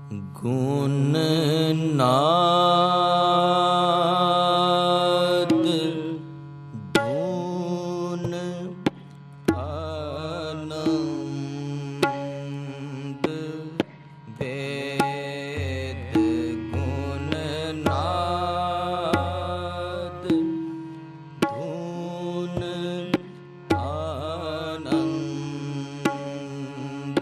गुण नाद धून आनंद वेद गुण नाद धून आनंद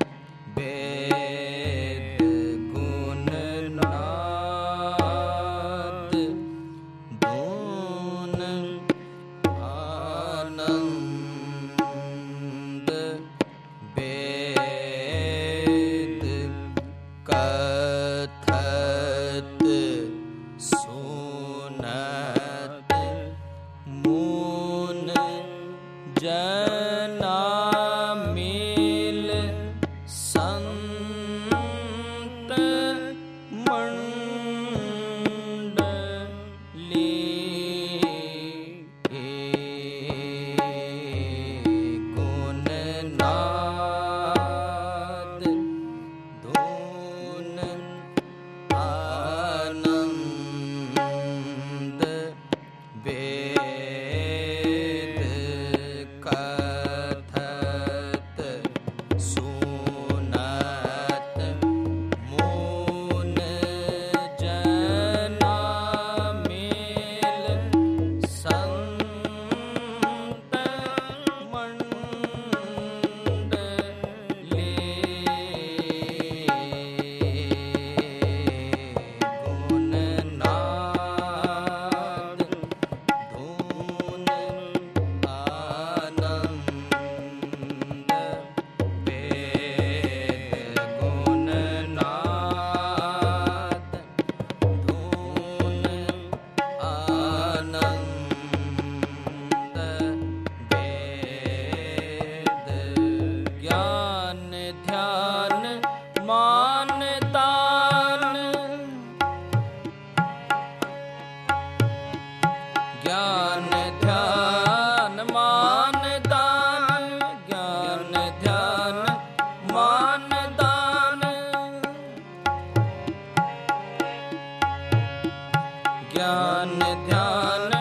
ज्ञान ध्यान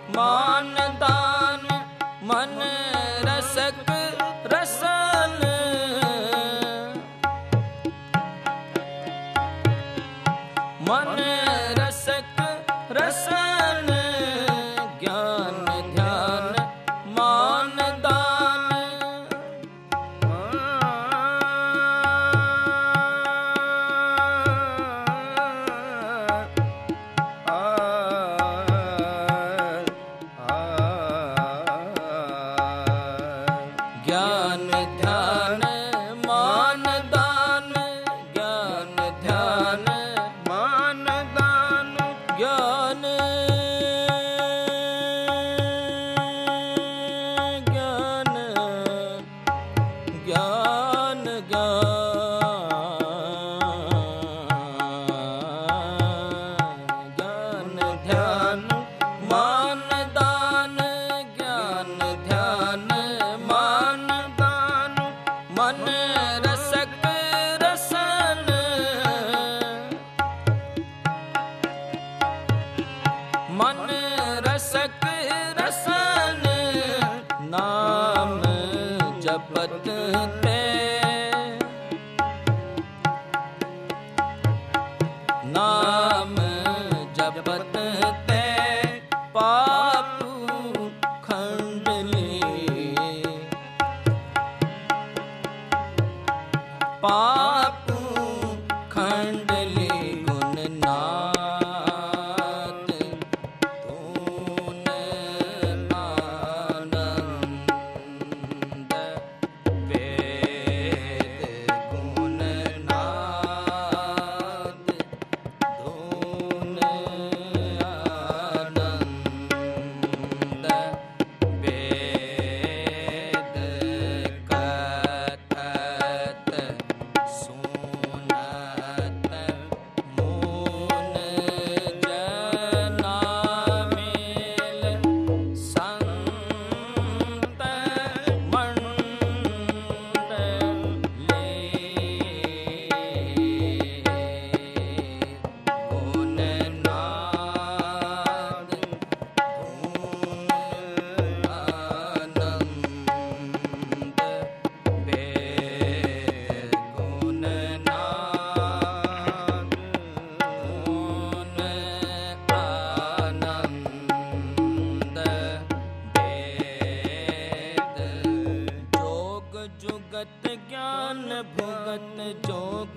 मान दान मन रसक रसन मन रसक रसन ज्ञान ध्यान मान दान ज्ञान ध्यान मान दान ज्ञान ध्यान मान दान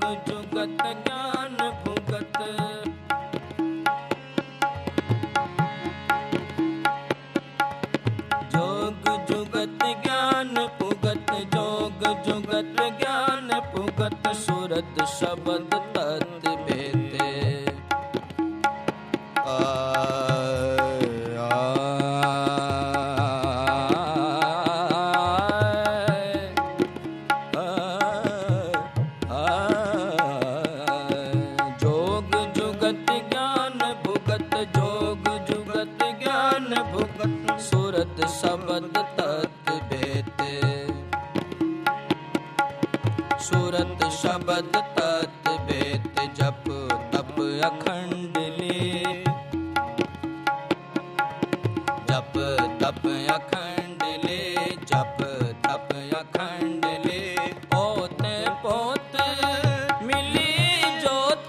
जुगत ज्ञान भुगत। जोग जुगत ज्ञान भुगत, जोग जुगत ज्ञान भुगत, सुरत शब्द तत् भेते। जोग जुगत ज्ञान भुगत, जोग जुगत ज्ञान भुगत, सुरत शब्द तत् भेते। सुरत शब्द तत् भेते, जप तप अखंड ले। जप तप अखंड ले, जप तप अखंड ले। पोते पोते मिली जोत,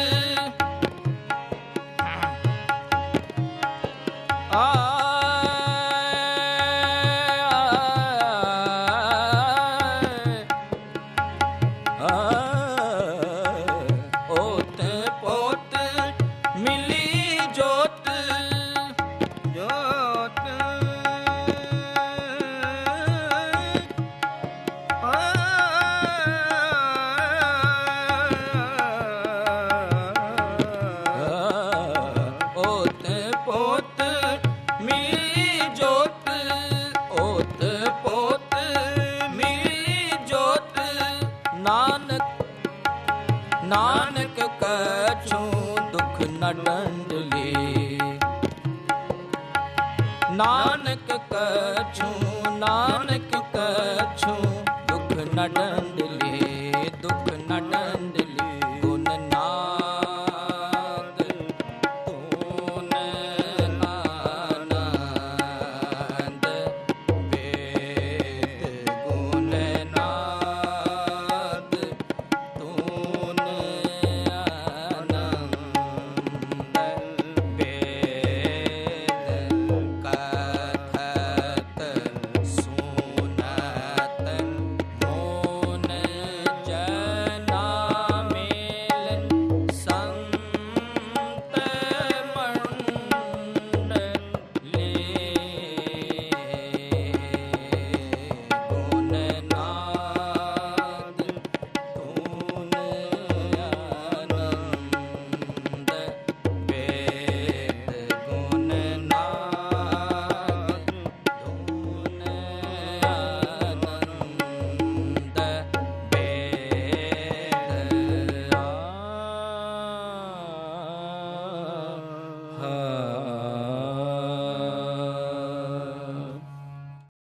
ओते पोते मिली जोत। जोत ओते पोते मिली जोत, ओते पोते मिली जोत। नानक नानक कछु दुख न दंड ले। नानक कछु, नानक कछु दुख न दंड